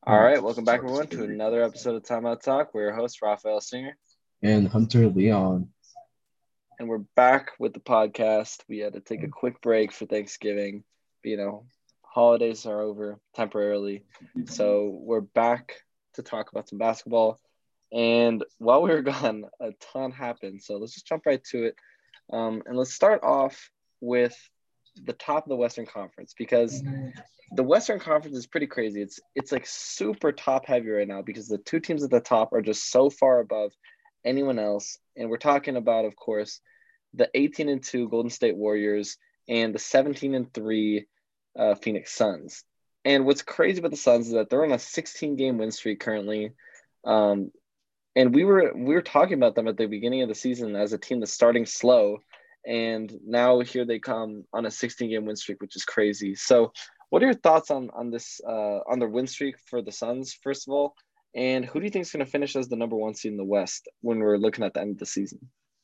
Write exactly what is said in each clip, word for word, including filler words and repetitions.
All right, welcome back, everyone, to another episode of Timeout Talk. We're your host, Raphael Singer, and Hunter Leon. and we're back with the podcast. We had to take a quick break for Thanksgiving. You know, holidays are over temporarily, so we're back to talk about some basketball. And while we were gone, a ton happened. So let's just jump right to it, um, and let's start off with the top of the Western Conference because the Western Conference is pretty crazy. It's it's like super top heavy right now because the two teams at the top are just so far above anyone else. And we're talking about, of course, the eighteen and two Golden State Warriors and the seventeen and three uh, Phoenix Suns. And what's crazy about the Suns is that they're on a sixteen game win streak currently. Um, and we were we were talking about them at the beginning of the season as a team that's starting slow, and now here they come on a sixteen game win streak, which is crazy. So, what are your thoughts on on this uh, on their win streak for the Suns, first of all, and who do you think is going to finish as the number one seed in the West when we're looking at the end of the season?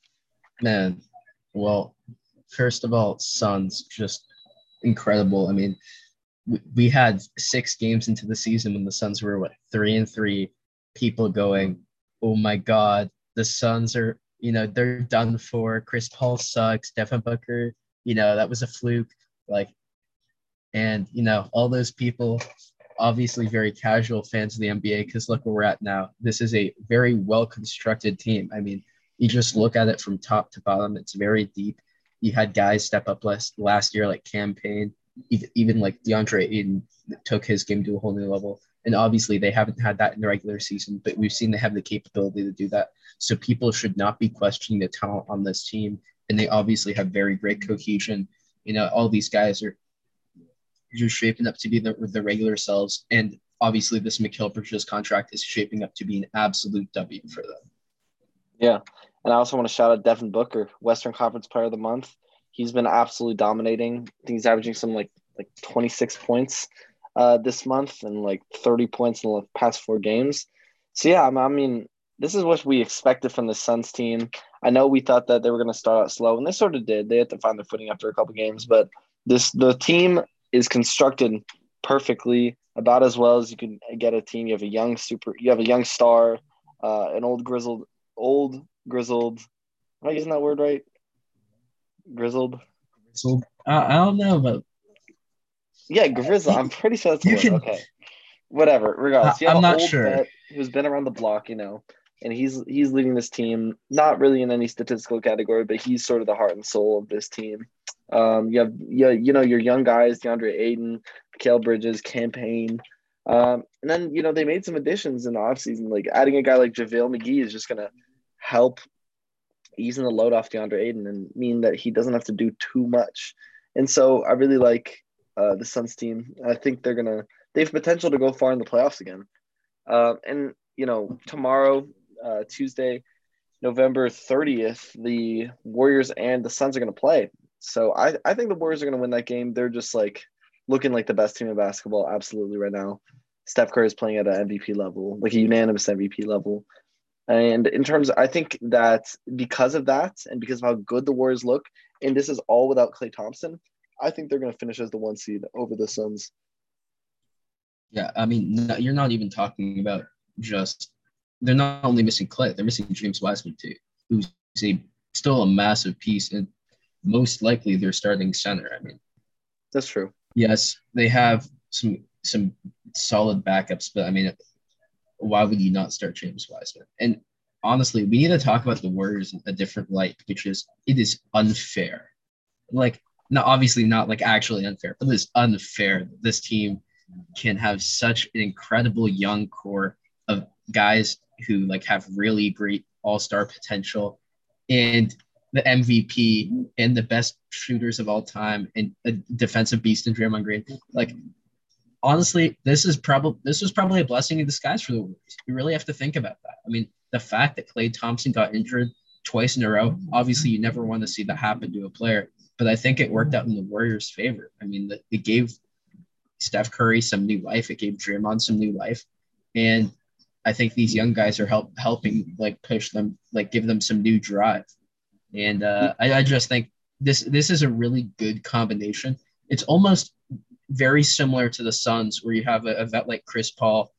Man, well, first of all, Suns just incredible. I mean, we, we had six games into the season when the Suns were what three and three. People going, oh my God, the Suns are, you know, they're done for. Chris Paul sucks. Devin Booker, you know, that was a fluke. Like, and you know, all those people, obviously very casual fans of the N B A, because look where we're at now. This is a very well constructed team. I mean, you just look at it from top to bottom. It's very deep. You had guys step up last last year like Cam Payne, even, even like DeAndre Ayton took his game to a whole new level. And obviously they haven't had that in the regular season, but we've seen they have the capability to do that. So people should not be questioning the talent on this team. And they obviously have very great cohesion. You know, all these guys are just shaping up to be the, the regular selves. And obviously this Mikal Bridges contract is shaping up to be an absolute W for them. Yeah. And I also want to shout out Devin Booker, Western Conference Player of the Month. He's been absolutely dominating. I think he's averaging some like like twenty-six points uh, this month and like thirty points in the past four games. So yeah, I mean, this is what we expected from the Suns team. I know we thought that they were going to start out slow, and they sort of did. They had to find their footing after a couple games, but this the team is constructed perfectly, about as well as you can get a team. You have a young super, you have a young star, uh, an old grizzled, old grizzled. Am I using that word right? Grizzled. So uh, I don't know, but yeah, grizzled. I'm pretty sure that's the you word. can. Okay, whatever. Regardless, you have I'm an not old sure. vet who's been around the block, you know, and he's he's leading this team. Not really in any statistical category, but he's sort of the heart and soul of this team. Um, you have you, you know your young guys, DeAndre Ayton, Mikal Bridges, Cam Payne. Um, and then you know they made some additions in the offseason, like adding a guy like JaVale McGee is just gonna help easing the load off DeAndre Ayton and mean that he doesn't have to do too much. And so I really like uh, the Suns team. I think they're gonna they have potential to go far in the playoffs again. Uh, and you know tomorrow, uh, Tuesday, November thirtieth, the Warriors and the Suns are gonna play. So I I think the Warriors are gonna win that game. They're just like looking like the best team in basketball absolutely right now. Steph Curry is playing at an M V P level, like a unanimous M V P level. And in terms, of, I think that because of that and because of how good the Warriors look, and this is all without Klay Thompson, I think they're going to finish as the one seed over the Suns. Yeah, I mean, no, you're not even talking about just they're not only missing Klay, they're missing James Wiseman too, who's a still a massive piece and most likely their starting center. I mean, That's true. yes, they have some some solid backups, but I mean, why would you not start James Wiseman? And honestly, we need to talk about the Warriors in a different light, which is it is unfair. Like, not obviously not like actually unfair, but it's unfair that this team can have such an incredible young core of guys who like have really great all-star potential and the M V P and the best shooters of all time and a defensive beast in Draymond Green. Like, honestly, this is probably this was probably a blessing in disguise for the Warriors. You really have to think about that. I mean, the fact that Klay Thompson got injured twice in a row, obviously you never want to see that happen to a player, but I think it worked out in the Warriors' favor. I mean, it gave Steph Curry some new life. It gave Draymond some new life. And I think these young guys are help helping like push them, like give them some new drive. And uh, I, I just think this this is a really good combination. It's almost very similar to the Suns, where you have a, a vet like Chris Paul,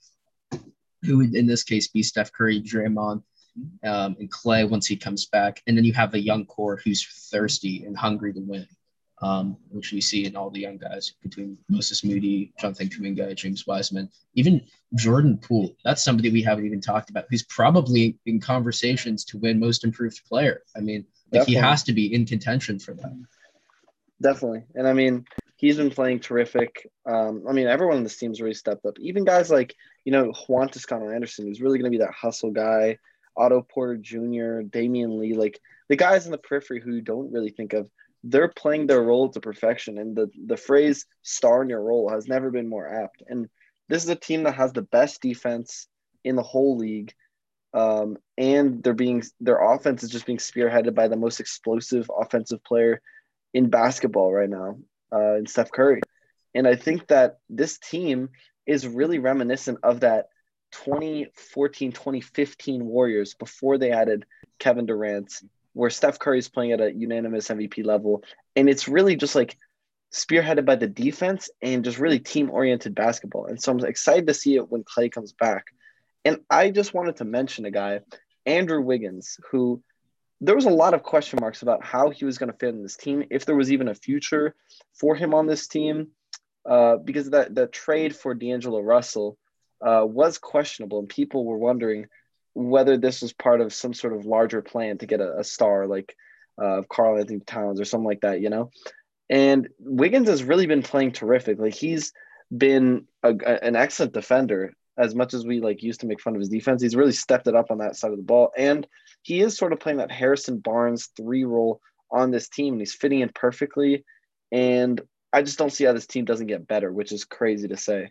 who would in this case be Steph Curry, Draymond, um, and Clay once he comes back. And then you have a young core who's thirsty and hungry to win, um, which we see in all the young guys between Moses Moody, Jonathan Kuminga, James Wiseman, even Jordan Poole. That's somebody we haven't even talked about, who's probably in conversations to win most improved player. I mean, like he Definitely. has to be in contention for that. Definitely. And I mean, he's been playing terrific. Um, I mean, everyone on this team's really stepped up. Even guys like, you know, Juan Toscano Anderson, who's really going to be that hustle guy, Otto Porter Junior, Damian Lee, like the guys in the periphery who you don't really think of, they're playing their role to perfection. And the, the phrase star in your role has never been more apt. And this is a team that has the best defense in the whole league. Um, and they're being their offense is just being spearheaded by the most explosive offensive player in basketball right now, uh, in Steph Curry. And I think that this team is really reminiscent of that twenty fourteen, twenty fifteen Warriors before they added Kevin Durant, where Steph Curry is playing at a unanimous M V P level. And it's really just like spearheaded by the defense and just really team-oriented basketball. And so I'm excited to see it when Clay comes back. And I just wanted to mention a guy, Andrew Wiggins, who there was a lot of question marks about how he was going to fit in this team, if there was even a future for him on this team, uh, because that the trade for D'Angelo Russell uh, was questionable, and people were wondering whether this was part of some sort of larger plan to get a, a star like uh, Karl Anthony Towns or something like that, you know. And Wiggins has really been playing terrific. Like he's been a, a, an excellent defender. As much as we like used to make fun of his defense, he's really stepped it up on that side of the ball. And he is sort of playing that Harrison Barnes three role on this team, and he's fitting in perfectly. And I just don't see how this team doesn't get better, which is crazy to say.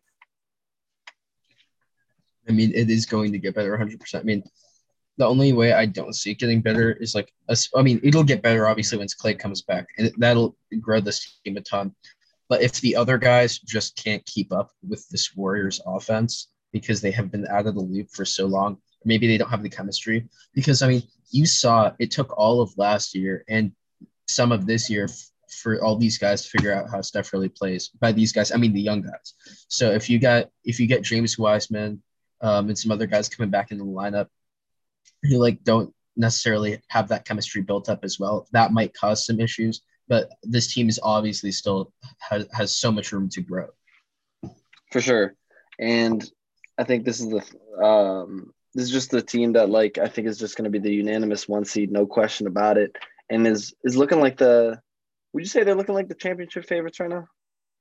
I mean, it is going to get better one hundred percent. I mean, the only way I don't see it getting better is like, I mean, it'll get better obviously once Clay comes back, and that'll grow this team a ton. But if the other guys just can't keep up with this Warriors offense because they have been out of the loop for so long, maybe they don't have the chemistry. Because, I mean, you saw it took all of last year and some of this year f- for all these guys to figure out how Steph really plays. By these guys, I mean the young guys. So if you got if you get James Wiseman um, and some other guys coming back in the lineup who like don't necessarily have that chemistry built up as well, that might cause some issues. But this team is obviously still has, has so much room to grow. For sure. And I think this is the um, this is just the team that like I think is just going to be the unanimous one seed, no question about it, and is is looking like the. Would you say they're looking like the championship favorites right now?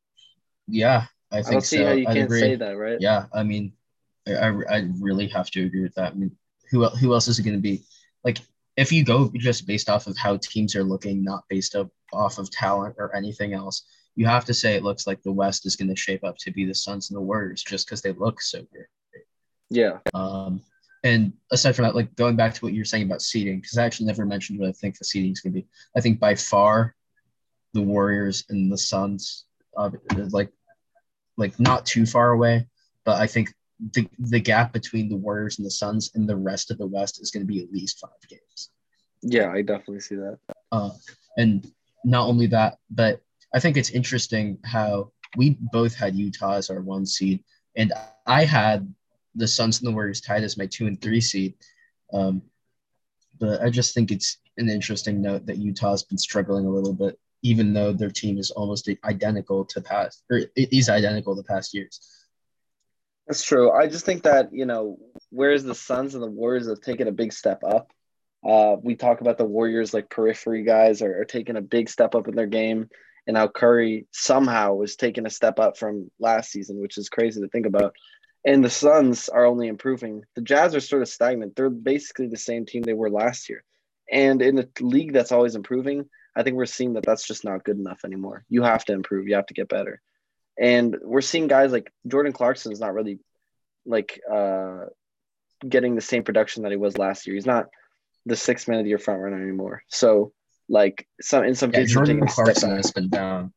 Yeah, I I don't think see how so. you I'd can't say agree. that, right? Yeah, I mean, I, I, I really have to agree with that. I mean, who el- who else is it going to be? Like, if you go just based off of how teams are looking, not based up off of talent or anything else, you have to say it looks like the West is going to shape up to be the Suns and the Warriors just because they look so great. Yeah. Um, and aside from that, like going back to what you were saying about seeding, because I actually never mentioned what I think the seeding is going to be. I think by far the Warriors and the Suns, uh, like like not too far away, but I think the the gap between the Warriors and the Suns and the rest of the West is going to be at least five games. Yeah, I definitely see that. Uh, and not only that, but I think it's interesting how we both had Utah as our one seed, and I had the Suns and the Warriors tied as my two and three seed. Um, but I just think it's an interesting note that Utah's been struggling a little bit, even though their team is almost identical to past, or it is identical to past years. That's true. I just think that, you know, whereas the Suns and the Warriors have taken a big step up, uh, we talk about the Warriors like periphery guys are, are taking a big step up in their game, and how Curry somehow was taking a step up from last season, which is crazy to think about. And the Suns are only improving. The Jazz are sort of stagnant. They're basically the same team they were last year. And in a league that's always improving, I think we're seeing that that's just not good enough anymore. You have to improve. You have to get better. And we're seeing guys like Jordan Clarkson is not really like uh, getting the same production that he was last year. He's not the sixth man of the year front runner anymore. So like some in some Yeah, cases, we're taking Jordan a step Clarkson back, has been down.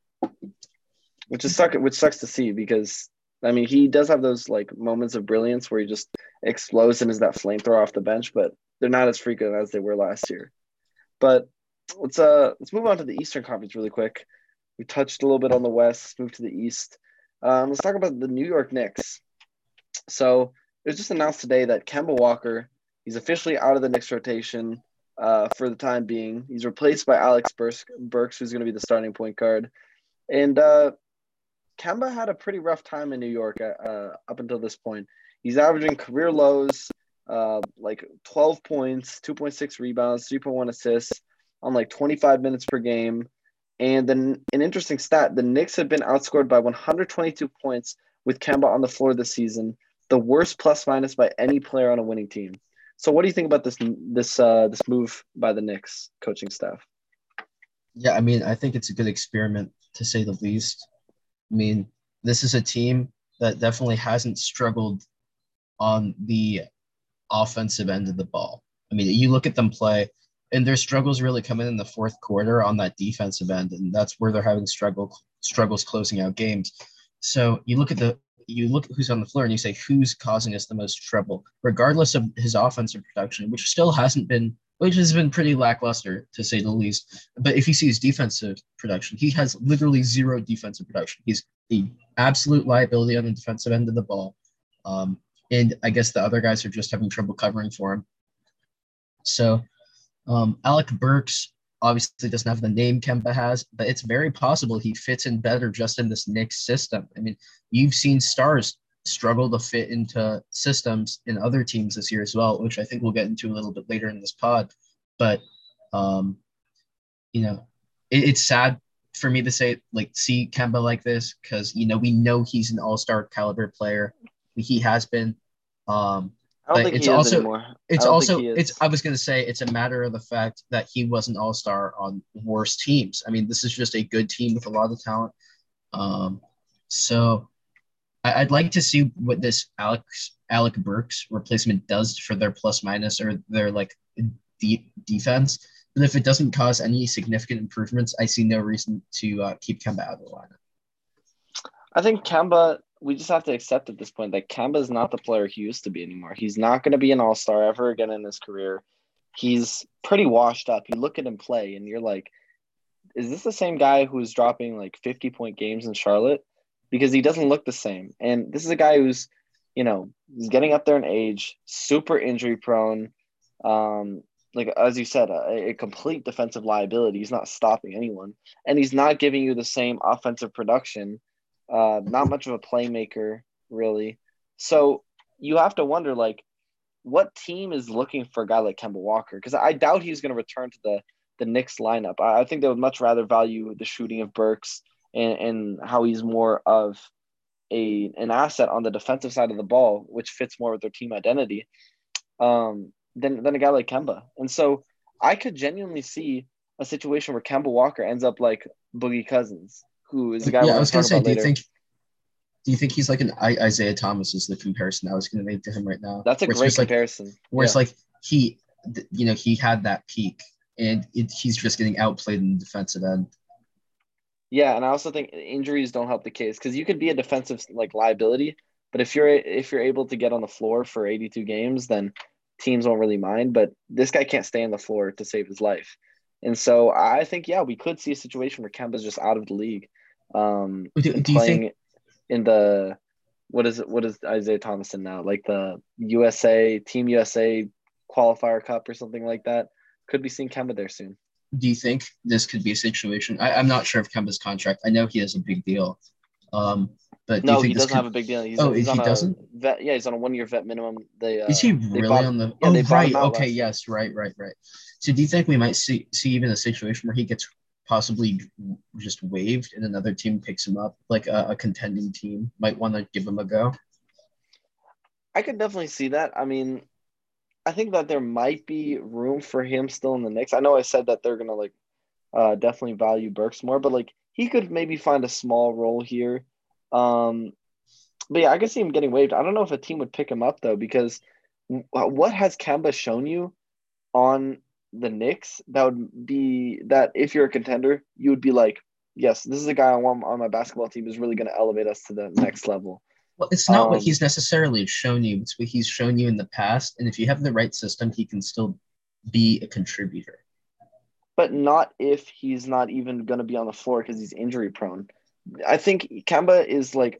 which is suck which sucks to see because I mean he does have those like moments of brilliance where he just explodes and is that flamethrower off the bench, but they're not as frequent as they were last year. But let's uh let's move on to the Eastern Conference really quick. We touched a little bit on the West, move to the East. Um, let's talk about the New York Knicks. So it was just announced today that Kemba Walker, he's officially out of the Knicks rotation uh, for the time being. He's replaced by Alex Burks, Burks who's going to be the starting point guard. And uh, Kemba had a pretty rough time in New York uh, up until this point. He's averaging career lows, uh, like twelve points, two point six rebounds, three point one assists on like twenty-five minutes per game. And then an interesting stat, the Knicks have been outscored by one hundred twenty-two points with Kemba on the floor this season, the worst plus minus by any player on a winning team. So what do you think about this this uh, this move by the Knicks coaching staff? Yeah, I mean, I think it's a good experiment to say the least. I mean, this is a team that definitely hasn't struggled on the offensive end of the ball. I mean, you look at them play, and their struggles really come in in the fourth quarter on that defensive end, and that's where they're having struggle struggles closing out games. So you look at the you look at who's on the floor and you say who's causing us the most trouble, regardless of his offensive production, which still hasn't been, which has been pretty lackluster to say the least. But if you see his defensive production, he has literally zero defensive production. He's the absolute liability on the defensive end of the ball. Um, and I guess the other guys are just having trouble covering for him. So um, Alec Burks obviously doesn't have the name Kemba has, but it's very possible he fits in better just in this Knicks system. I mean, you've seen stars struggle to fit into systems in other teams this year as well, which I think we'll get into a little bit later in this pod. But, um, you know, it, it's sad for me to say, like, see Kemba like this because, you know, we know he's an all-star caliber player. He has been. Um, I don't but think it's he is also anymore. I it's don't think also he it's is. I was going to say it's a matter of the fact that he was an all-star on worse teams. I mean, this is just a good team with a lot of talent. Um, so I, I'd like to see what this Alex Alec Burks replacement does for their plus minus or their like deep defense. But if it doesn't cause any significant improvements, I see no reason to uh, keep Kemba out of the lineup. I think Kemba, we just have to accept at this point that Kemba is not the player he used to be anymore. He's not going to be an all-star ever again in his career. He's pretty washed up. You look at him play and you're like, is this the same guy who's dropping like fifty point games in Charlotte? Because he doesn't look the same. And this is a guy who's, you know, he's getting up there in age, super injury prone. Um, like as you said, a, a complete defensive liability. He's not stopping anyone, and he's not giving you the same offensive production. Uh, not much of a playmaker, really. So you have to wonder, like, what team is looking for a guy like Kemba Walker? Because I doubt he's going to return to the the Knicks lineup. I, I think they would much rather value the shooting of Burks and, and how he's more of a an asset on the defensive side of the ball, which fits more with their team identity, um, than than a guy like Kemba. And so I could genuinely see a situation where Kemba Walker ends up like Boogie Cousins, who is the guy we're Yeah, I going was to gonna talk say, about do you later. think do you think he's like an I- Isaiah Thomas is the comparison I was gonna make to him right now? That's a Where it's great just like comparison. where it's Yeah. like he you know, he had that peak and it, he's just getting outplayed in the defensive end. Yeah, and I also think injuries don't help the case because you could be a defensive like liability, but if you're if you're able to get on the floor for eighty-two games, then teams won't really mind. But this guy can't stay on the floor to save his life, and so I think yeah, we could see a situation where Kemba's just out of the league, um, Do, and do you think playing in the what is it? What is Isaiah Thomas in now? Like the U S A Team U S A qualifier cup or something like that. Could be seeing Kemba there soon. do you think this could be a situation? I, I'm not sure of Kemba's contract. I know he has a big deal. Um, but do you No, think he this doesn't have could a big deal. He's oh he's if on he a doesn't? vet. Yeah, he's on a one year vet minimum. They Is uh he they really bought on the yeah oh they bought him right, out okay, last year. yes, right, right, right. So do you think we might see see even a situation where he gets possibly just waived and another team picks him up, like a, a contending team might want to give him a go? I could definitely see that. I mean, I think that there might be room for him still in the Knicks. I know I said that they're gonna like uh definitely value Burks more, but like he could maybe find a small role here. Um, but yeah, I could see him getting waived. I don't know if a team would pick him up though, because what has Kemba shown you on the Knicks that would be that if you're a contender, you would be like, yes, this is a guy I want on my basketball team who's really going to elevate us to the next level. Well, it's not what Um, he's necessarily shown you, it's what he's shown you in the past. And if you have the right system, he can still be a contributor. but not if he's not even going to be on the floor because he's injury prone. I think Kemba is like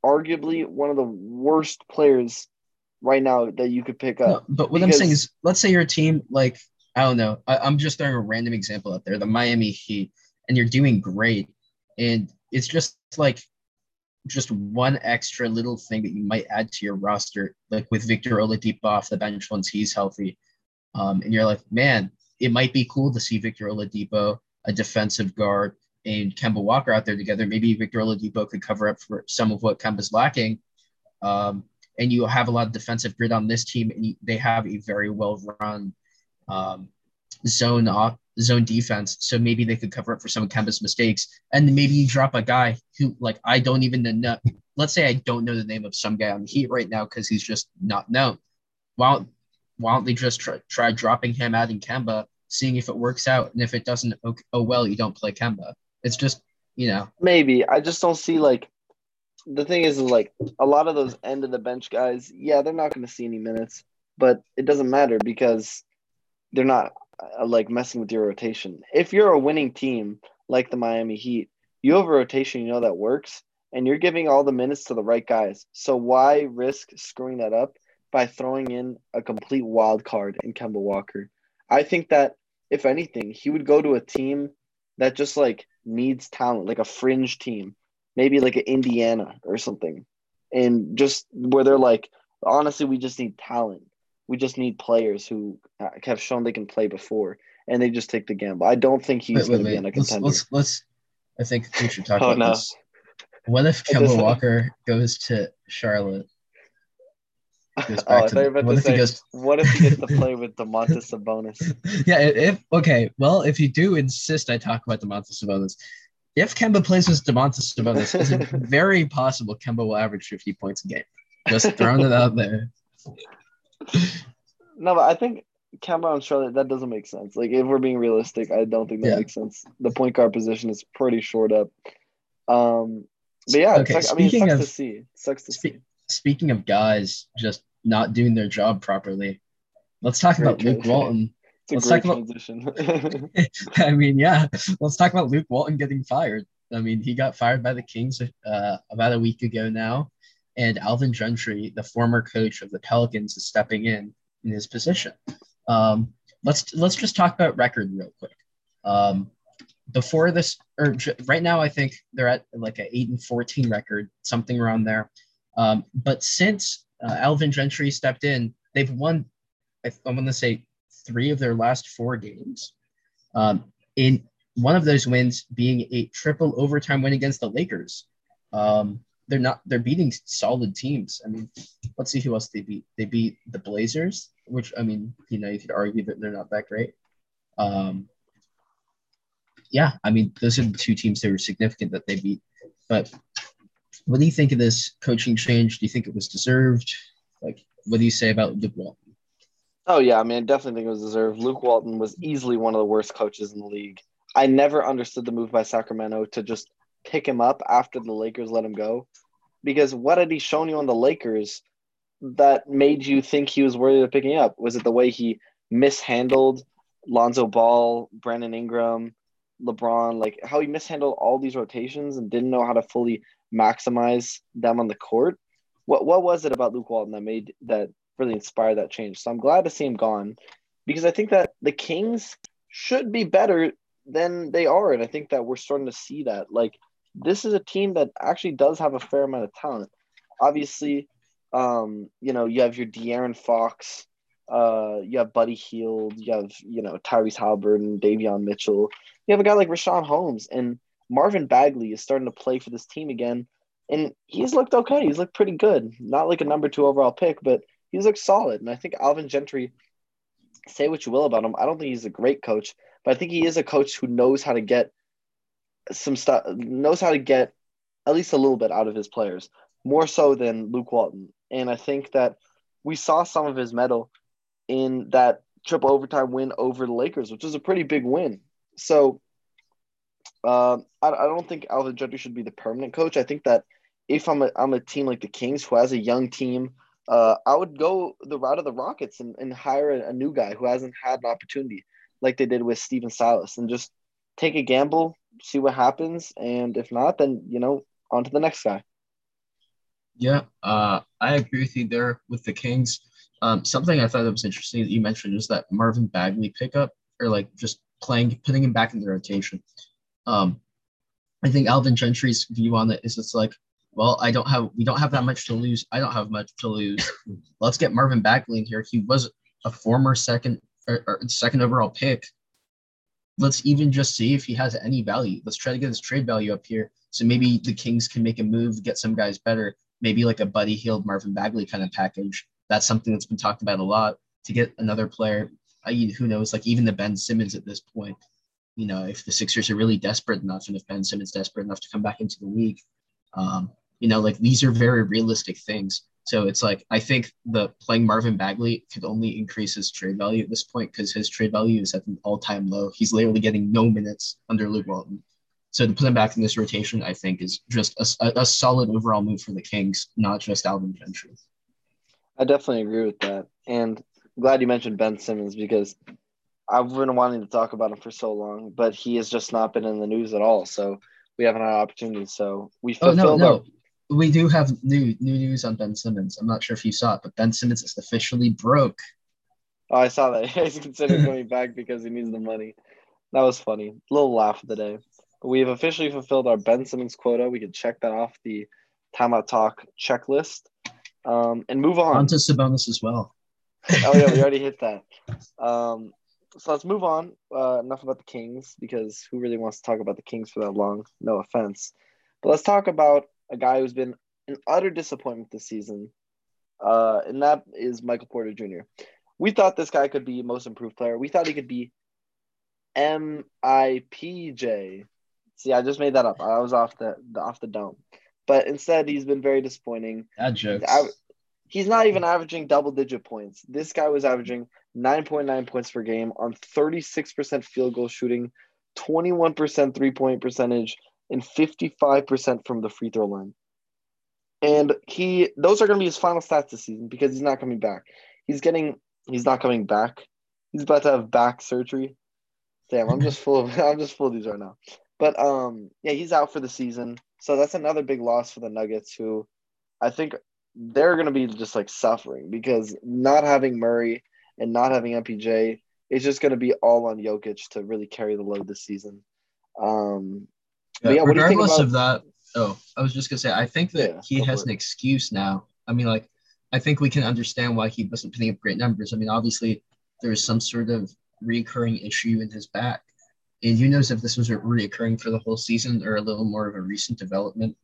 arguably one of the worst players right now that you could pick No, up but what I'm saying because is, let's say you're a team like I don't know. I, I'm just throwing a random example out there, the Miami Heat, and you're doing great, and it's just like just one extra little thing that you might add to your roster, like with Victor Oladipo off the bench once he's healthy. Um, and you're like, man, it might be cool to see Victor Oladipo, a defensive guard, and Kemba Walker out there together. Maybe Victor Oladipo could cover up for some of what Kemba's lacking. Um, and you have a lot of defensive grit on this team, and you, they have a very well run um, zone off zone defense. So maybe they could cover up for some of Kemba's mistakes. And then maybe you drop a guy who, like, I don't even know. Let's say I don't know the name of some guy on the Heat right now because he's just not known. Why don't, why don't they just try, try dropping him, adding Kemba, seeing if it works out? And if it doesn't, oh, oh well, you don't play Kemba. It's just, you know. maybe I just don't see like the thing is, is like a lot of those end of the bench guys, yeah, they're not going to see any minutes, but it doesn't matter because they're not uh, like messing with your rotation. If you're a winning team like the Miami Heat, you have a rotation, you know that works, and you're giving all the minutes to the right guys. So why risk screwing that up by throwing in a complete wild card in Kemba Walker? I think that if anything, he would go to a team that just like needs talent, like a fringe team, maybe like an Indiana or something, and just where they're like, honestly, we just need talent. We just need players who uh, have shown they can play before, and they just take the gamble. I don't think Wait, he's wait, going to be on wait. a Let's contender. let's let's. I think we should talk Oh about no, this. What if it just Kemba Walker goes to Charlotte? Goes oh, back I to thought you the. were about What to if he say, goes? what if he gets to play with Domantas Sabonis? Yeah, if okay, well, if you do insist I talk about Domantas Sabonis, if Kemba plays with Domantas Sabonis, it's very possible Kemba will average fifty points a game. Just throwing it out there. No, but I think Kemba on Charlotte, that doesn't make sense. Like, if we're being realistic, I don't think that Yeah. makes sense. The point guard position is pretty short up. Um, but yeah, it Okay. sucks. I mean, it Speaking sucks of to see. It sucks to spe- see. speaking of guys just not doing their job properly, let's talk Great about trade. Luke Walton. It's a Let's talk great about. transition. I mean, yeah. Let's talk about Luke Walton getting fired. I mean, he got fired by the Kings uh, about a week ago now, and Alvin Gentry, the former coach of the Pelicans, is stepping in in his position. Um, let's let's just talk about record real quick. Um, before this, or right now, I think they're at like an eight and fourteen record, something around there. Um, but since uh, Alvin Gentry stepped in, they've won. I, I'm going to say three of their last four games. Um, in one of those wins being a triple overtime win against the Lakers. Um, they're not they're beating solid teams. I mean, let's see who else they beat. They beat the Blazers, which I mean, you know, you could argue that they're not that great. Um, yeah, I mean, those are the two teams that were significant that they beat. But what do you think of this coaching change? Do you think it was deserved? Like, what do you say about Luke Walton? Oh yeah, I mean, I definitely think it was deserved. Luke Walton was easily one of the worst coaches in the league. I never understood the move by Sacramento to just pick him up after the Lakers let him go, because what had he shown you on the Lakers that made you think he was worthy of picking up? Was it the way he mishandled Lonzo Ball, Brandon Ingram, LeBron, like how he mishandled all these rotations and didn't know how to fully maximize them on the court? What what was it about Luke Walton that made that really inspired that change? So I'm glad to see him gone because I think that the Kings should be better than they are, and I think that we're starting to see that. Like, this is a team that actually does have a fair amount of talent. Obviously, um, you know, you have your De'Aaron Fox, uh, you have Buddy Hield, you have, you know, Tyrese Halliburton, Davion Mitchell. You have a guy like Rashawn Holmes, and Marvin Bagley is starting to play for this team again. And he's looked okay. He's looked pretty good. Not like a number two overall pick, but he's looked solid. And I think Alvin Gentry, say what you will about him, I don't think he's a great coach, but I think he is a coach who knows how to get some stuff, knows how to get at least a little bit out of his players, more so than Luke Walton. And I think that we saw some of his mettle in that triple overtime win over the Lakers, which was a pretty big win. So um, I, I don't think Alvin Gentry should be the permanent coach. I think that if I'm a, I'm a team like the Kings who has a young team, uh, I would go the route of the Rockets and, and hire a, a new guy who hasn't had an opportunity like they did with Steven Silas and just take a gamble, see what happens. And if not, then, you know, on to the next guy. Yeah, uh, I agree with you there with the Kings. Um, something I thought that was interesting that you mentioned is that Marvin Bagley pickup, or like just playing, putting him back in the rotation. Um, I think Alvin Gentry's view on it is it's like, well, I don't have, we don't have that much to lose. I don't have much to lose. Let's get Marvin Bagley in here. He was a former second or, or second overall pick. Let's even just see if he has any value. Let's try to get his trade value up here. So maybe the Kings can make a move, get some guys better, maybe like a Buddy Hield, Marvin Bagley kind of package. That's something that's been talked about a lot to get another player. I, who knows, like even the Ben Simmons at this point. You know, if the Sixers are really desperate enough, and if Ben Simmons desperate enough to come back into the league, um, you know, like these are very realistic things. So it's like I think the playing Marvin Bagley could only increase his trade value at this point because his trade value is at an all-time low. He's literally getting no minutes under Luke Walton. So to put him back in this rotation, I think is just a, a solid overall move for the Kings, not just Alvin Gentry. I definitely agree with that. And I'm glad you mentioned Ben Simmons because I've been wanting to talk about him for so long, but he has just not been in the news at all. So we haven't had an opportunity. So we Oh no, fulfilled no. our We do have new new news on Ben Simmons. I'm not sure if you saw it, but Ben Simmons is officially broke. Oh, I saw that. He's considering coming back because he needs the money. That was funny. Little laugh of the day. But we have officially fulfilled our Ben Simmons quota. We can check that off the Timeout Talk checklist um, and move On on. to Sabonis as well. Oh, yeah, we already hit that. Um, so let's move on. Uh, enough about the Kings because who really wants to talk about the Kings for that long? No offense. But let's talk about a guy who's been an utter disappointment this season, uh, and that is Michael Porter Junior We thought this guy could be most improved player. We thought he could be M I P J. See, I just made that up. I was off the, the off the dome. But instead, he's been very disappointing. Bad He's, jokes. av- he's not even averaging double-digit points. This guy was averaging nine point nine points per game on thirty-six percent field goal shooting, twenty-one percent three-point percentage, and fifty-five percent from the free throw line. And he those are going to be his final stats this season because he's not coming back. He's getting he's not coming back. He's about to have back surgery. Damn, I'm just full of I'm just full of these right now. But um, yeah, he's out for the season, so that's another big loss for the Nuggets, who I think they're gonna be just like suffering because not having Murray and not having M P J is just gonna be all on Jokic to really carry the load this season. Um, but Yeah, yeah, what do you think regardless about? of that, oh, I was just gonna say, I think that Yeah, he go for has it. an excuse now. I mean, like, I think we can understand why he wasn't putting up great numbers. I mean, obviously, there's some sort of recurring issue in his back. And who knows if this was reoccurring for the whole season or a little more of a recent development.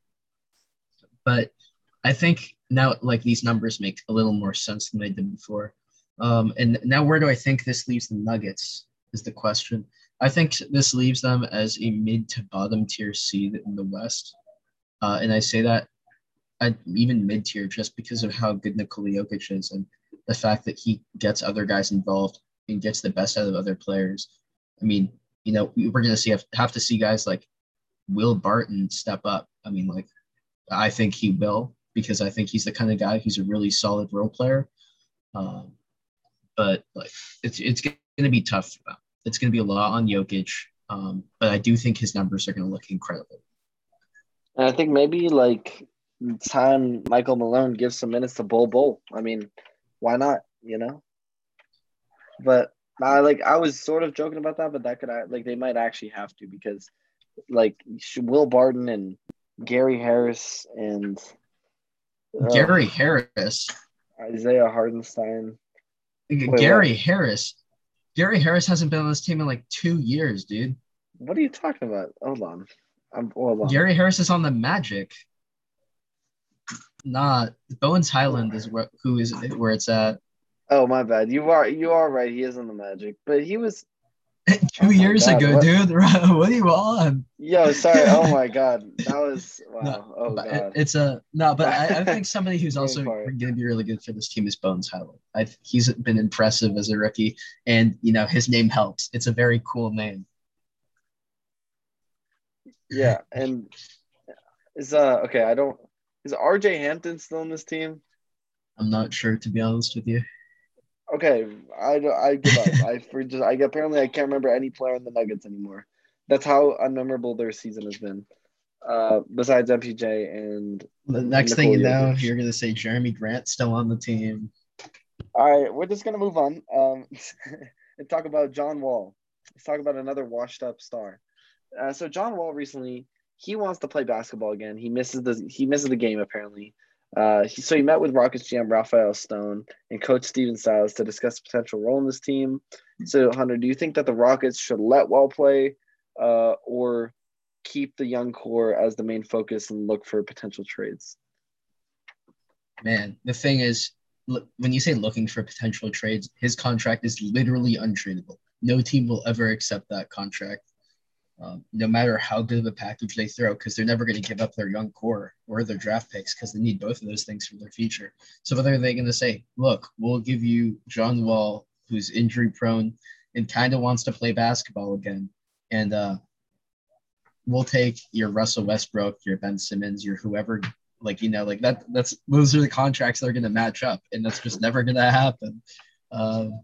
But I think now, like, these numbers make a little more sense than they did before. Um, and now, where do I think this leaves the Nuggets is the question. I think this leaves them as a mid to bottom tier seed in the West. Uh, and I say that I, even mid tier just because of how good Nikola Jokic is and the fact that he gets other guys involved and gets the best out of other players. I mean, you know, we're going to see have, have to see guys like Will Barton step up. I mean, like, I think he will because I think he's the kind of guy who's a really solid role player. Um, but like, it's it's going to be tough for them. It's going to be a lot on Jokic, um, but I do think his numbers are going to look incredible. And I think maybe like time Michael Malone gives some minutes to Bol Bol. I mean, why not? You know. But I like I was sort of joking about that, but that could like they might actually have to because like Will Barton and Gary Harris and uh, Gary Harris, Isaiah Hardenstein. Wait, what? Gary Harris, Gary Harris hasn't been on this team in like two years, dude. What are you talking about? Hold on. I'm hold on. Gary Harris is on the Magic. Not Bowen's Highland is where who is where it's at. Oh, my bad. You are you are right. He is on the Magic, but he was. Two Oh my years God! ago, What? dude. What do you want? Yo, sorry. Oh my God, that was No, wow. Oh but it, God. it's a no. But I, I think somebody who's Brain also fart. going to be really good for this team is Bones Highland. I he's been impressive as a rookie, and you know his name helps. It's a very cool name. Yeah, and is uh okay. I don't. Is R J Hampton still on this team? I'm not sure to be honest with you. Okay, I don't- I give up. I for just I apparently I can't remember any player in the Nuggets anymore. That's how unmemorable their season has been. uh, besides M P J and The next thing Nikola you know, Jokic. you're gonna say Jeremy Grant still on the team. All right, we're just gonna move on um, and talk about John Wall. Let's talk about another washed-up star. Uh, so John Wall recently he wants to play basketball again. He misses the he misses the game apparently. Uh, he, so he met with Rockets G M Raphael Stone and Coach Steven Stiles to discuss a potential role in this team. So Hunter, do you think that the Rockets should let Wall play, uh, or keep the young core as the main focus and look for potential trades? Man, the thing is, look, when you say looking for potential trades, his contract is literally untradeable. No team will ever accept that contract, um, no matter how good of a package they throw, because they're never going to give up their young core or their draft picks because they need both of those things for their future. So whether they're going to say, look, we'll give you John Wall, who's injury prone and kind of wants to play basketball again, and uh, we'll take your Russell Westbrook, your Ben Simmons, your whoever, like, you know, like that, that's, those are the contracts that are going to match up, and that's just never going to happen. Um,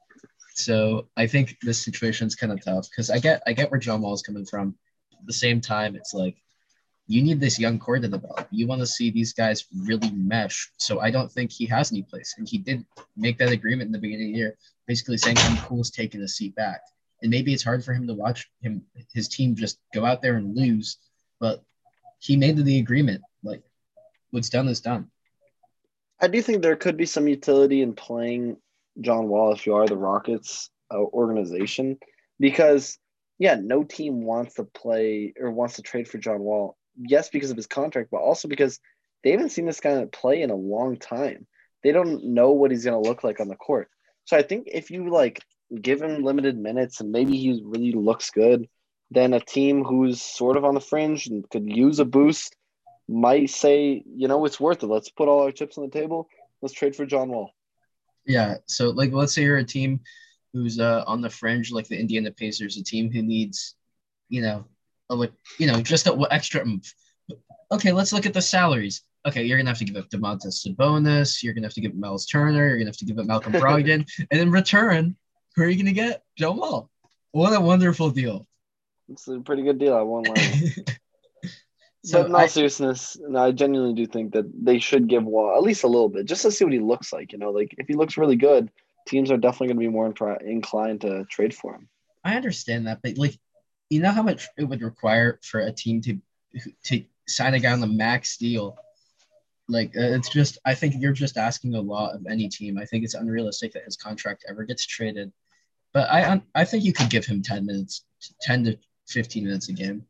so I think this situation is kind of tough because I get, I get where John Wall is coming from. At the same time, it's like, you need this young core to develop. You want to see these guys really mesh. So I don't think he has any place. And he did make that agreement in the beginning of the year, basically saying I'm cool as taking a seat back. And maybe it's hard for him to watch him, his team just go out there and lose, but he made the agreement. Like, what's done is done. I do think there could be some utility in playing John Wall if you are the Rockets uh, organization, because yeah, no team wants to play or wants to trade for John Wall. Yes, because of his contract, but also because they haven't seen this guy play in a long time. They don't know what he's going to look like on the court. So I think if you like give him limited minutes and maybe he really looks good, then a team who's sort of on the fringe and could use a boost might say, you know, it's worth it. Let's put all our chips on the table. Let's trade for John Wall. Yeah. So, like, let's say you're a team who's uh, on the fringe, like the Indiana Pacers, a team who needs, you know, a, like, you know, just a extra. Okay, let's look at the salaries. Okay, you're gonna have to give up Domantas Sabonis. You're gonna have to give up Miles Turner. You're gonna have to give up Malcolm Brogdon, and in return, who are you gonna get? John Wall. What a wonderful deal! It's a pretty good deal. I won't lie. So but in all I, seriousness, no, I genuinely do think that they should give Wall at least a little bit, just to see what he looks like. You know, like if he looks really good, teams are definitely going to be more impri- inclined to trade for him. I understand that, but like, you know how much it would require for a team to to sign a guy on the max deal. Like, uh, it's just, I think you're just asking a lot of any team. I think it's unrealistic that his contract ever gets traded. But I I think you could give him ten minutes, ten to fifteen minutes a game.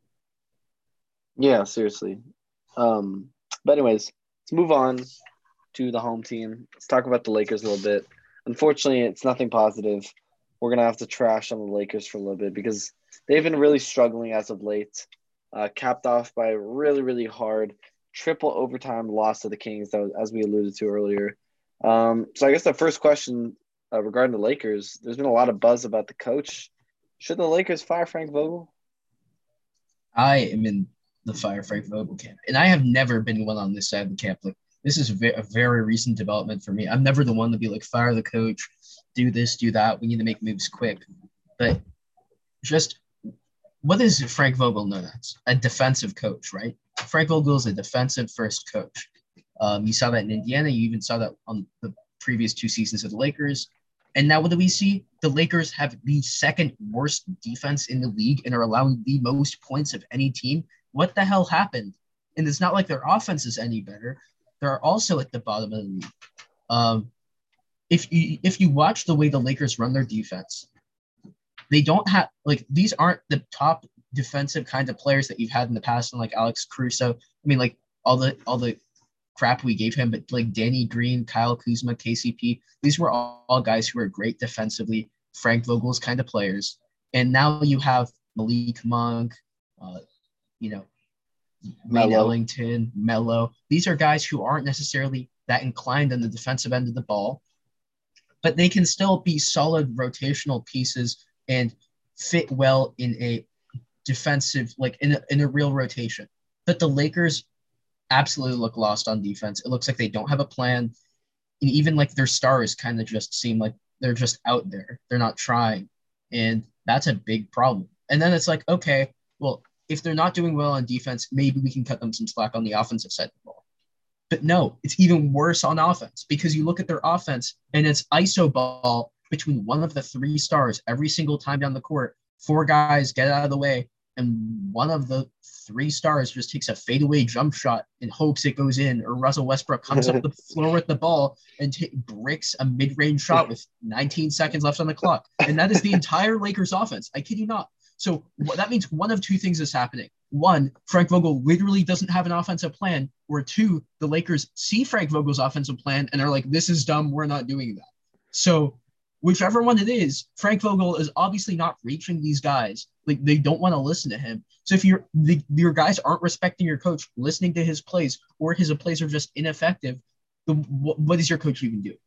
Yeah, seriously. Um, but anyways, let's move on to the home team. Let's talk about the Lakers a little bit. Unfortunately, it's nothing positive. We're going to have to trash on the Lakers for a little bit because they've been really struggling as of late, uh, capped off by a really, really hard triple overtime loss to the Kings, that was, as we alluded to earlier. Um, so I guess the first question uh, regarding the Lakers, there's been a lot of buzz about the coach. Should the Lakers fire Frank Vogel? I am in the fire Frank Vogel camp, and I have never been one on this side of the camp. Like, this is a very, a very recent development for me. I'm never the one to be like, fire the coach, do this, do that. We need to make moves quick. But just, what is Frank Vogel known as? A defensive coach, right? Frank Vogel is a defensive first coach. Um, you saw that in Indiana. You even saw that on the previous two seasons of the Lakers. And now what do we see? The Lakers have the second worst defense in the league and are allowing the most points of any team. What the hell happened? And it's not like their offense is any better. They're also at the bottom of the league. Um, if you if you watch the way the Lakers run their defense, they don't have, like, these aren't the top defensive kind of players that you've had in the past, and like Alex Caruso. I mean, like all the all the crap we gave him, but like Danny Green, Kyle Kuzma, K C P, these were all, all guys who were great defensively, Frank Vogel's kind of players. And now you have Malik Monk, uh, you know, Wayne Melo. Ellington, Melo. These are guys who aren't necessarily that inclined on the defensive end of the ball, but they can still be solid rotational pieces and fit well in a defensive, like in a, in a real rotation. But the Lakers absolutely look lost on defense. It looks like they don't have a plan. And even like their stars kind of just seem like they're just out there. They're not trying. And that's a big problem. And then it's like, okay, well, if they're not doing well on defense, maybe we can cut them some slack on the offensive side of the ball. But no, it's even worse on offense because you look at their offense and it's I S O ball between one of the three stars every single time down the court. Four guys get out of the way, and one of the three stars just takes a fadeaway jump shot and hopes it goes in, or Russell Westbrook comes up the floor with the ball and t- bricks a mid-range shot with nineteen seconds left on the clock. And that is the entire Lakers offense. I kid you not. So that means one of two things is happening. One, Frank Vogel literally doesn't have an offensive plan, or two, the Lakers see Frank Vogel's offensive plan and are like, this is dumb, we're not doing that. So whichever one it is, Frank Vogel is obviously not reaching these guys. Like, they don't want to listen to him. So if you're, the, your guys aren't respecting your coach, listening to his plays, or his plays are just ineffective, the, what, what is your coach even do?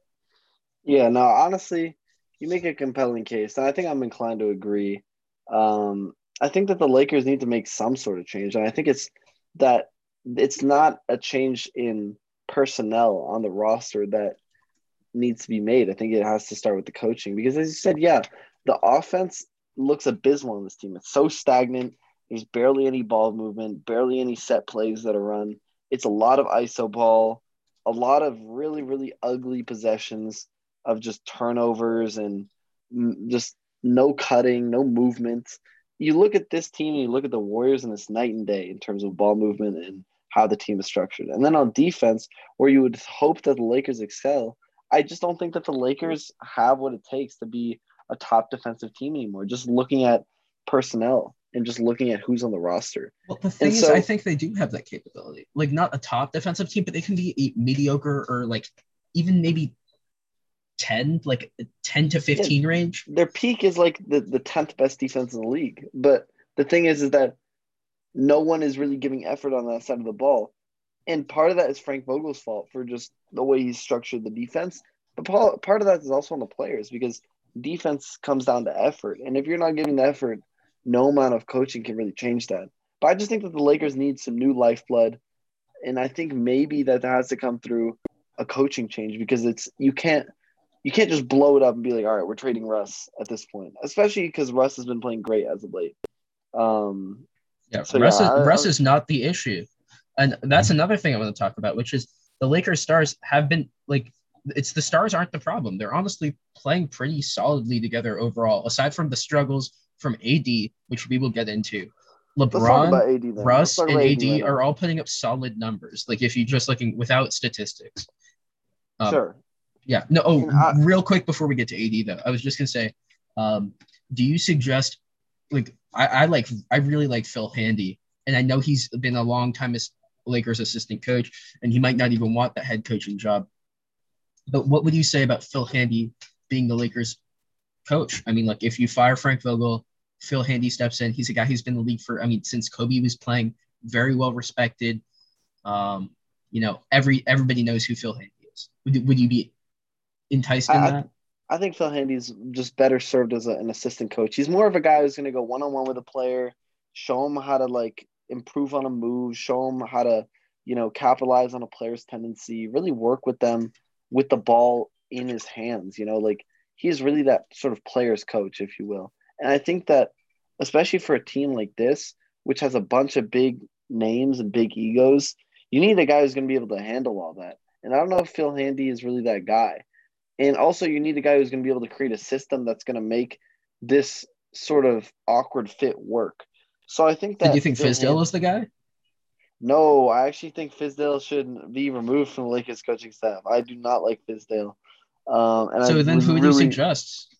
Yeah, no, honestly, you make a compelling case, and I think I'm inclined to agree. Um, I think that the Lakers need to make some sort of change, and I think it's that it's not a change in personnel on the roster that needs to be made. I think it has to start with the coaching because, as you said, yeah, the offense looks abysmal on this team. It's so stagnant. There's barely any ball movement, barely any set plays that are run. It's a lot of I S O ball, a lot of really, really ugly possessions of just turnovers and just no cutting, no movement. You look at this team and you look at the Warriors, and it's night and day in terms of ball movement and how the team is structured. And then on defense, where you would hope that the Lakers excel, I just don't think that the Lakers have what it takes to be a top defensive team anymore. Just looking at personnel and just looking at who's on the roster. Well, the thing and is, so, I think they do have that capability. Like, not a top defensive team, but they can be a mediocre or like even maybe ten, like ten to fifteen yeah, range. Their peak is like the, the tenth best defense in the league. But the thing is, is that no one is really giving effort on that side of the ball. And part of that is Frank Vogel's fault for just the way he's structured the defense. But part of that is also on the players because defense comes down to effort. And if you're not giving the effort, no amount of coaching can really change that. But I just think that the Lakers need some new lifeblood. And I think maybe that has to come through a coaching change because it's you can't you can't just blow it up and be like, all right, we're trading Russ at this point, especially because Russ has been playing great as of late. Um, yeah, so Russ, yeah, is, I, Russ I, is not the issue. And that's another thing I want to talk about, which is the Lakers stars have been like, it's the stars aren't the problem. They're honestly playing pretty solidly together overall, aside from the struggles from A D, which we will get into. LeBron, A D, Russ, and A D, A D right are all putting up solid numbers. Like, if you're just looking without statistics. Um, sure. Yeah. No. Oh, I, real quick before we get to A D, though, I was just gonna say, um, do you suggest like I, I like I really like Phil Handy, and I know he's been a long time as Lakers assistant coach, and he might not even want that head coaching job. But what would you say about Phil Handy being the Lakers coach? I mean, like, if you fire Frank Vogel, Phil Handy steps in. He's a guy who's been in the league for, I mean, since Kobe was playing, very well respected. Um, you know, every everybody knows who Phil Handy is. Would, would you be enticed in I, that? I think Phil Handy's just better served as a, an assistant coach. He's more of a guy who's going to go one-on-one with a player, show him how to, like, improve on a move, show him how to, you know, capitalize on a player's tendency, really work with them with the ball in his hands, you know, like he's really that sort of player's coach, if you will. And I think that especially for a team like this, which has a bunch of big names and big egos, you need a guy who's going to be able to handle all that. And I don't know if Phil Handy is really that guy. And also you need a guy who's going to be able to create a system that's going to make this sort of awkward fit work. So I think that Did you think Phil Fizdale Handy, was the guy? No, I actually think Fizdale should be removed from the Lakers coaching staff. I do not like Fizdale. Um, and So I then would who would you really, suggest?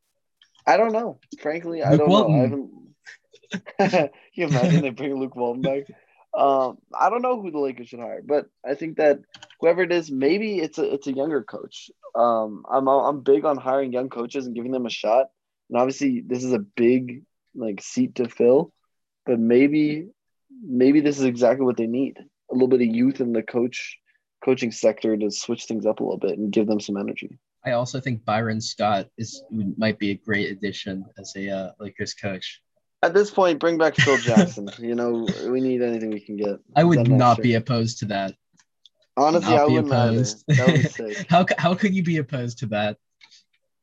I don't know. Frankly, I Luke don't know. I Walton. haven't. Can you imagine they bring Luke Walton back? Um, I don't know who the Lakers should hire, but I think that whoever it is, maybe it's a it's a younger coach. Um, I'm I'm big on hiring young coaches and giving them a shot. And obviously, this is a big like seat to fill, but maybe maybe this is exactly what they need. A little bit of youth in the coach coaching sector to switch things up a little bit and give them some energy. I also think Byron Scott is might be a great addition as a uh, Lakers coach. At this point, bring back Phil Jackson. You know, we need anything we can get. I would not year. be opposed to that. Honestly, not I be wouldn't opposed. either. That would be sick. how how could you be opposed to that?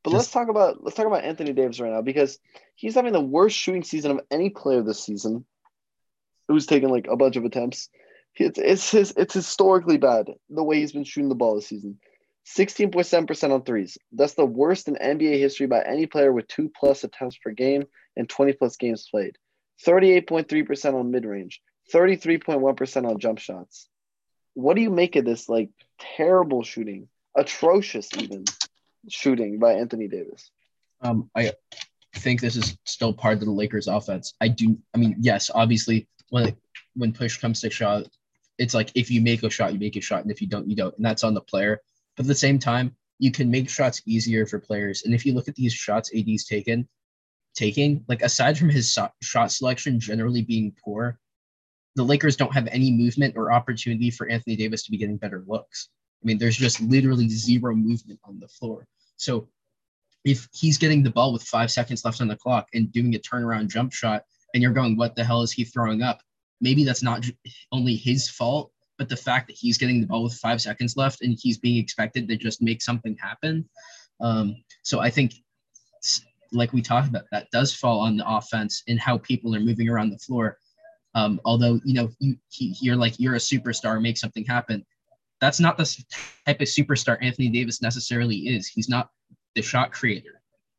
But let's Just talk about let's talk about Anthony Davis right now because he's having the worst shooting season of any player this season. Who's taken like a bunch of attempts. It's it's his it's historically bad the way he's been shooting the ball this season. sixteen point seven percent on threes. That's the worst in N B A history by any player with two plus attempts per game and twenty plus games played. thirty-eight point three percent on mid range. thirty-three point one percent on jump shots. What do you make of this like terrible shooting? Atrocious even shooting by Anthony Davis. um, I think this is still part of the Lakers offense. I do. I mean, yes, obviously when it, when push comes to shot, it's like if you make a shot, you make a shot, and if you don't, you don't, and that's on the player. But at the same time, you can make shots easier for players. And if you look at these shots A D's taken, taking like aside from his so- shot selection generally being poor, the Lakers don't have any movement or opportunity for Anthony Davis to be getting better looks. I mean, there's just literally zero movement on the floor. So if he's getting the ball with five seconds left on the clock and doing a turnaround jump shot, and you're going, what the hell is he throwing up? Maybe that's not only his fault, but the fact that he's getting the ball with five seconds left and he's being expected to just make something happen. Um, so I think, like we talked about, that does fall on the offense and how people are moving around the floor. Um, although, you know, you, he, you're like, you're a superstar, make something happen. That's not the type of superstar Anthony Davis necessarily is. He's not the shot creator.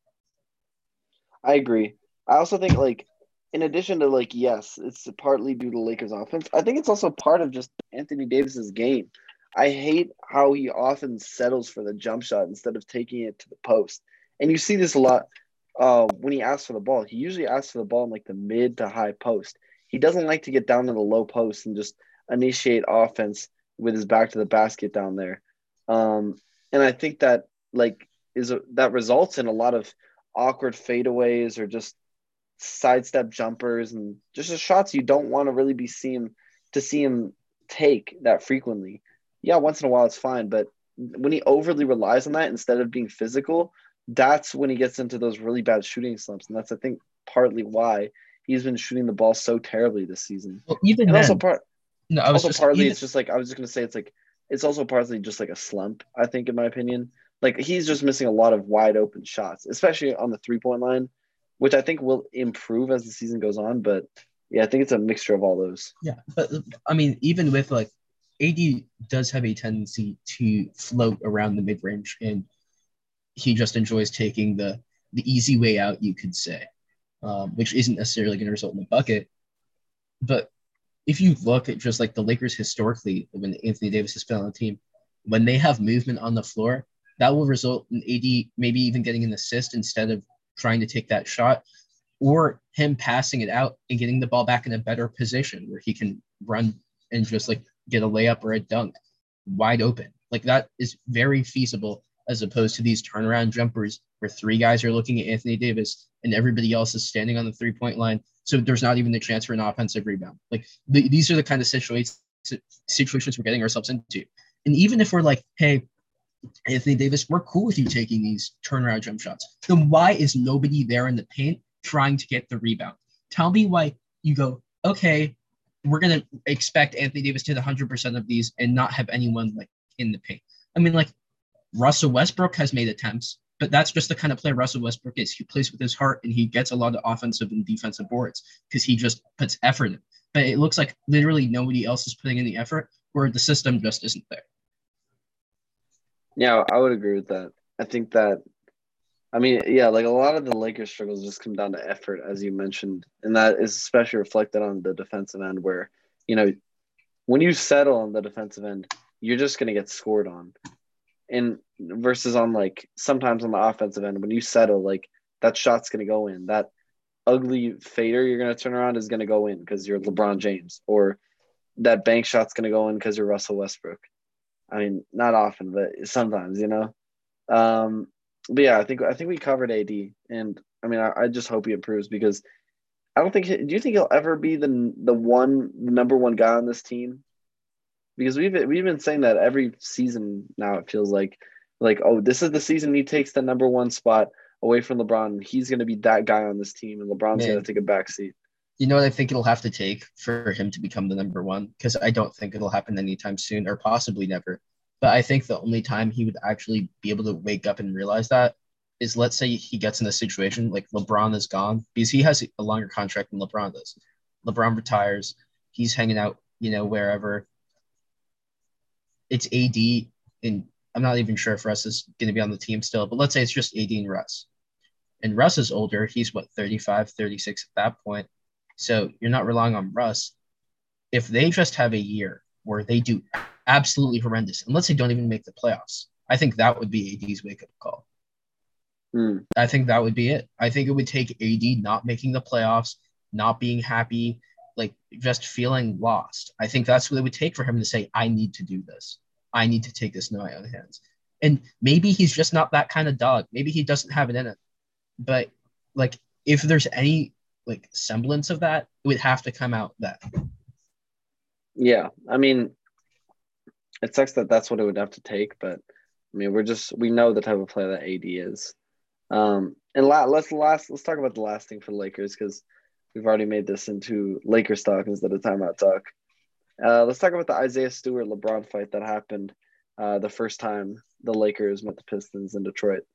I agree. I also think like in addition to like yes, it's partly due to Lakers offense. I think it's also part of just Anthony Davis's game. I hate how he often settles for the jump shot instead of taking it to the post. And you see this a lot uh, when he asks for the ball. He usually asks for the ball in like the mid to high post. He doesn't like to get down to the low post and just initiate offense with his back to the basket down there. Um, and I think that like is a, that results in a lot of awkward fadeaways or just sidestep jumpers and just the shots you don't want to really be seen to see him take that frequently. Yeah, once in a while it's fine, but when he overly relies on that instead of being physical, that's when he gets into those really bad shooting slumps, and that's I think partly why he's been shooting the ball so terribly this season. Well, even And also then, part no, I was also just partly even, it's just like I was just gonna say it's like it's also partly just like a slump, I think, in my opinion. Like he's just missing a lot of wide open shots, especially on the three point line, which I think will improve as the season goes on. But yeah, I think it's a mixture of all those. yeah. But I mean, even with like A D does have a tendency to float around the mid range, and he just enjoys taking the the easy way out, you could say, um, which isn't necessarily going to result in a bucket. But if you look at just like the Lakers historically, when Anthony Davis has been on the team, when they have movement on the floor, that will result in A D maybe even getting an assist instead of trying to take that shot, or him passing it out and getting the ball back in a better position where he can run and just like get a layup or a dunk wide open. Like that is very feasible as opposed to these turnaround jumpers where three guys are looking at Anthony Davis and everybody else is standing on the three-point line. So there's not even a chance for an offensive rebound. Like the, these are the kind of situations situations we're getting ourselves into. And even if we're like, hey, Anthony Davis, we're cool with you taking these turnaround jump shots, then why is nobody there in the paint trying to get the rebound? Tell me why you go, okay, we're going to expect Anthony Davis to hit one hundred percent of these and not have anyone like in the paint. I mean, like Russell Westbrook has made attempts, but that's just the kind of player Russell Westbrook is. He plays with his heart and he gets a lot of offensive and defensive boards because he just puts effort in. But it looks like literally nobody else is putting in the effort where the system just isn't there. Yeah, I would agree with that. I think that, I mean, yeah, like a lot of the Lakers struggles just come down to effort, as you mentioned, and that is especially reflected on the defensive end, where you know when you settle on the defensive end, you're just gonna get scored on, and versus on like sometimes on the offensive end, when you settle, like that shot's gonna go in. That ugly fader you're gonna turn around is gonna go in because you're LeBron James, or that bank shot's gonna go in because you're Russell Westbrook. I mean, not often, but sometimes, you know. Um, but yeah, I think I think we covered A D, and I mean, I, I just hope he improves because I don't think. Do you think he'll ever be the the one the number one guy on this team? Because we've we've been saying that every season now. It feels like like oh, this is the season he takes the number one spot away from LeBron. He's going to be that guy on this team, and LeBron's going Man, to take a back seat. you know what I think it'll have to take for him to become the number one? Because I don't think it'll happen anytime soon or possibly never. But I think the only time he would actually be able to wake up and realize that is let's say he gets in a situation like LeBron is gone because he has a longer contract than LeBron does. LeBron retires, he's hanging out, you know, wherever. It's A D, and I'm not even sure if Russ is going to be on the team still, but let's say it's just A D and Russ. And Russ is older. He's what, thirty-five, thirty-six at that point. So you're not relying on Russ. If they just have a year where they do absolutely horrendous, and let's say don't even make the playoffs, I think that would be A D's wake-up call. Mm. I think that would be it. I think it would take A D not making the playoffs, not being happy, like just feeling lost. I think that's what it would take for him to say, I need to do this. I need to take this in my own hands. And maybe he's just not that kind of dog. Maybe he doesn't have it in it. But like, if there's any like semblance of that, it would have to come out that. Yeah, I mean, it sucks that that's what it would have to take, but I mean, we're just we know the type of player that A D is. Um, and la- let's last let's talk about the last thing for the Lakers because we've already made this into Lakers talk instead of timeout talk. Uh, let's talk about the Isaiah Stewart LeBron fight that happened uh, the first time the Lakers met the Pistons in Detroit.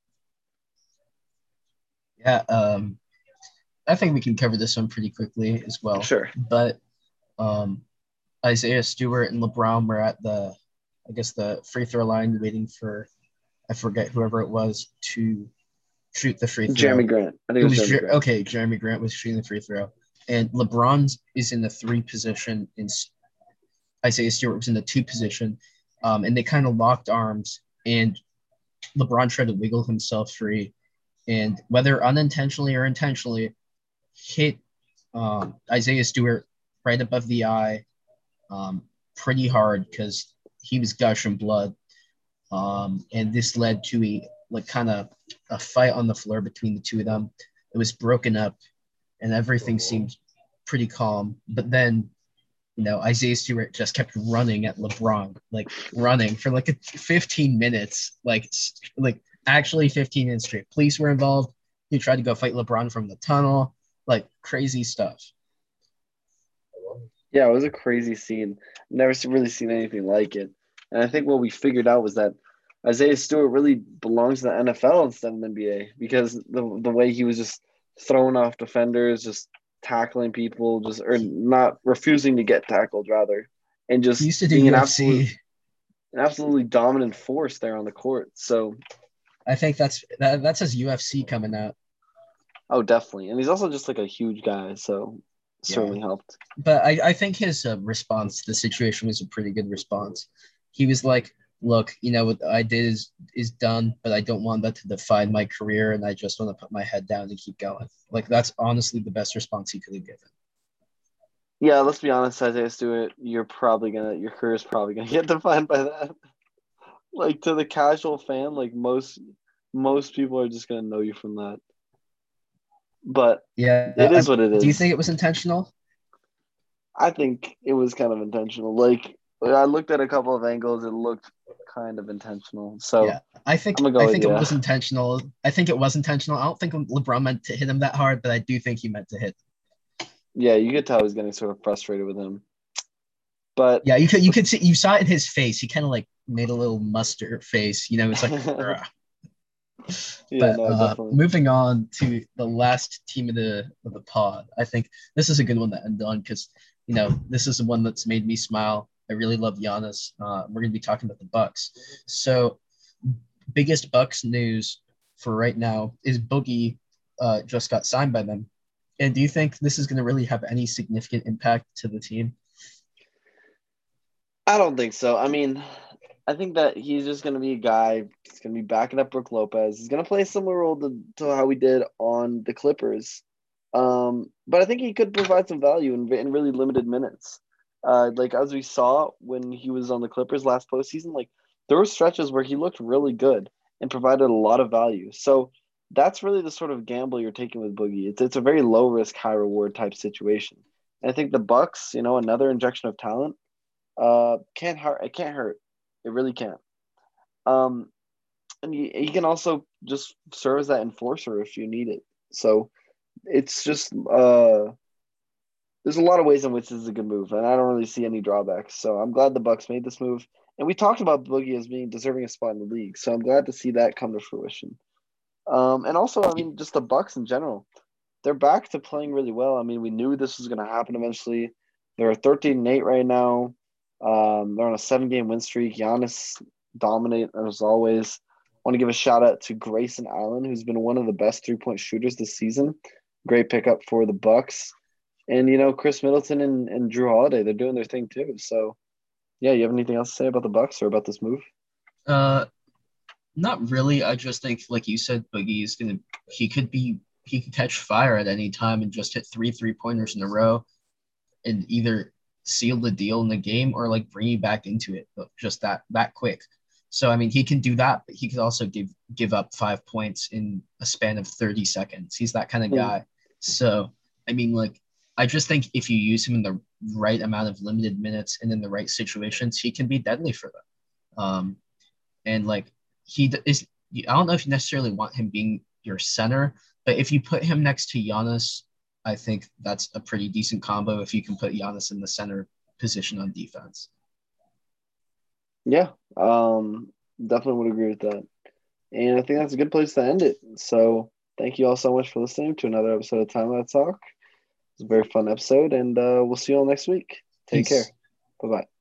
Yeah, um, I think we can cover this one pretty quickly as well. Sure. But um, Isaiah Stewart and LeBron were at the, I guess, the free throw line waiting for, I forget whoever it was, to shoot the free throw. Jeremy Grant. I think it was, it was Jeremy Grant. Okay, Jeremy Grant was shooting the free throw. And LeBron is in the three position, and Isaiah Stewart was in the two position. Um, and they kind of locked arms, and LeBron tried to wiggle himself free. And whether unintentionally or intentionally, hit um, Isaiah Stewart right above the eye um, pretty hard because he was gushing blood. Um, and this led to a like kind of a fight on the floor between the two of them. It was broken up, and everything seemed pretty calm. But then, you know, Isaiah Stewart just kept running at LeBron, like running for like a fifteen minutes, like like. Actually fifteen minutes straight. Police were involved. He tried to go fight LeBron from the tunnel, like crazy stuff. Yeah, it was a crazy scene. Never really seen anything like it. And I think what we figured out was that Isaiah Stewart really belongs to the N F L instead of the N B A because the the way he was just throwing off defenders, just tackling people, just or not refusing to get tackled rather, and just he used to do being U F C. an absolute, an absolutely dominant force there on the court. So. I think that's that, that's his U F C coming out. Oh, definitely. And he's also just like a huge guy, so it certainly yeah. helped. But I, I think his uh, response to the situation was a pretty good response. He was like, look, you know, what I did is, is done, but I don't want that to define my career, and I just want to put my head down and keep going. Like, that's honestly the best response he could have given. Yeah, let's be honest, Isaiah Stewart, you're probably going to – your career is probably going to get defined by that. Like, to the casual fan, like, most most people are just going to know you from that. But yeah, it is I, what it is. Do you think it was intentional? I think it was kind of intentional. Like, I looked at a couple of angles. It looked kind of intentional. So, yeah, I think, go I think it yeah. was intentional. I think it was intentional. I don't think LeBron meant to hit him that hard, but I do think he meant to hit him. Yeah, you could tell he was getting sort of frustrated with him. But yeah, you could you could see you saw it in his face. He kind of like made a little mustard face. You know, it's like. yeah, but no, uh, definitely. Moving on to the last team of the of the pod, I think this is a good one to end on because you know this is the one that's made me smile. I really love Giannis. Uh, we're gonna be talking about the Bucks. So, biggest Bucks news for right now is Boogie uh, just got signed by them. And do you think this is gonna really have any significant impact to the team? I don't think so. I mean, I think that he's just going to be a guy. He's going to be backing up Brook Lopez. He's going to play a similar role to, to how we did on the Clippers. Um, but I think he could provide some value in, in really limited minutes. Uh, like, as we saw when he was on the Clippers last postseason, like, there were stretches where he looked really good and provided a lot of value. So that's really the sort of gamble you're taking with Boogie. It's, it's a very low-risk, high-reward type situation. And I think the Bucks, you know, another injection of talent, Uh, can't hurt. It can't hurt. It really can't. Um, and he, he can also just serve as that enforcer if you need it. So it's just uh, there's a lot of ways in which this is a good move, and I don't really see any drawbacks. So I'm glad the Bucks made this move, and we talked about Boogie as being deserving a spot in the league. So I'm glad to see that come to fruition. Um, and also, I mean, just the Bucks in general, they're back to playing really well. I mean, we knew this was going to happen eventually. They're thirteen and eight right now. Um, they're on a seven-game win streak. Giannis dominate as always. Want to give a shout out to Grayson Allen, who's been one of the best three-point shooters this season. Great pickup for the Bucks. And you know, Chris Middleton and, and Drew Holiday, they're doing their thing too. So, yeah, you have anything else to say about the Bucks or about this move? Uh, not really. I just think, like you said, Boogie is gonna. He could be. He could catch fire at any time and just hit three three pointers in a row, and either seal the deal in the game or like bring you back into it, but just that that quick. So I mean, he can do that, but he could also give give up five points in a span of thirty seconds. He's that kind of Hmm. guy. So I mean, like, I just think if you use him in the right amount of limited minutes and in the right situations, he can be deadly for them. Um, and like he is, I don't know if you necessarily want him being your center, but if you put him next to Giannis, I think that's a pretty decent combo if you can put Giannis in the center position on defense. Yeah, um, definitely would agree with that. And I think that's a good place to end it. So, thank you all so much for listening to another episode of Time Out Talk. It's a very fun episode, and uh, we'll see you all next week. Take care. Peace. Bye bye.